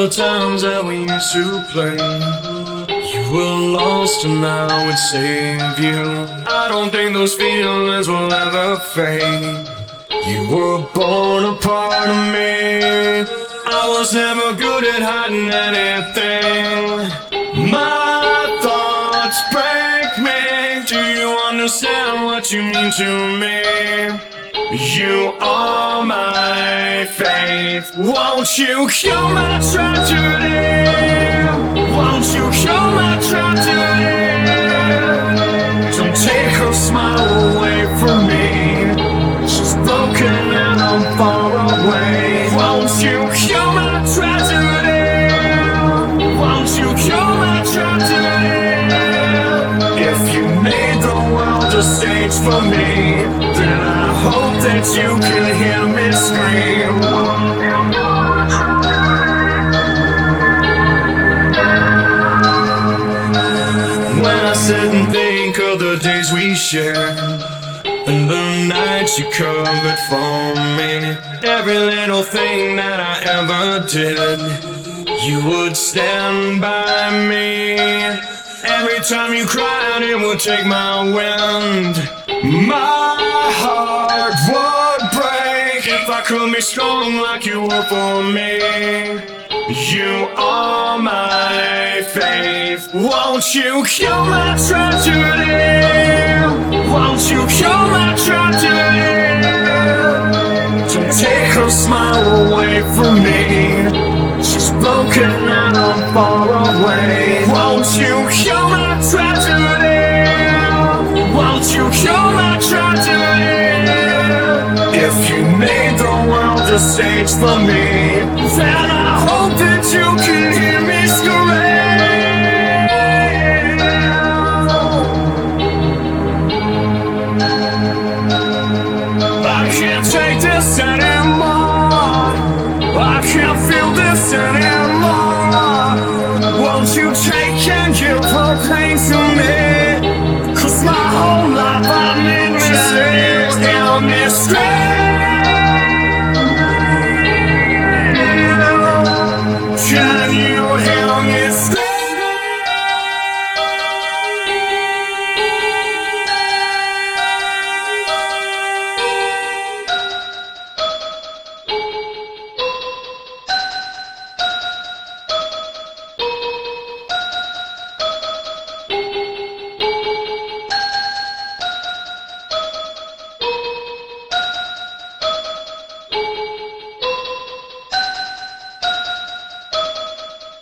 the times that we used to play. You were lost and I would save you. I don't think those feelings will ever fade. You were born a part of me. I was never good at hiding anything. My thoughts break me. Do you understand what you mean to me? You are my faith. Won't you cure my tragedy? Won't you cure my tragedy? Don't take her smile away from me. She's broken and I'm far away. Won't you cure my tragedy? Won't you cure my tragedy? If you made the world a stage for me, then I hope that you can hear me scream. When I sit and think of the days we shared and the nights you covered for me, every little thing that I ever did, you would stand by me. Every time you cried, it would take my wind. My heart would break if I could be strong like you were for me. You are my faith. Won't you cure my tragedy? Won't you cure my tragedy? Don't take her smile away from me. She's broken and I'm far away. Won't you cure my tragedy? Won't you cure my tragedy? If you made the world a stage for me, then I hope that you can hear me scream. I can't take this anymore. I can't feel this anymore. Won't you take and give her pain to me? 'Cause my whole life I've been chased down this street. Can you hear me scream?